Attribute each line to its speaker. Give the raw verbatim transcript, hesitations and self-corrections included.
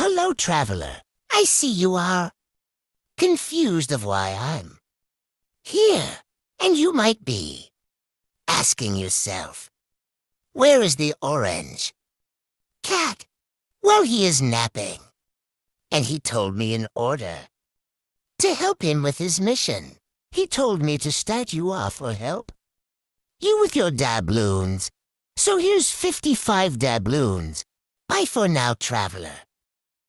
Speaker 1: Hello, traveler. I see you are confused of why I'm here. And you might be asking yourself, where is the orange cat? Well, he is napping. And he told me in order to help him with his mission. He told me to start you off for help. You with your doubloons. So here's fifty-five doubloons. Bye for now, traveler.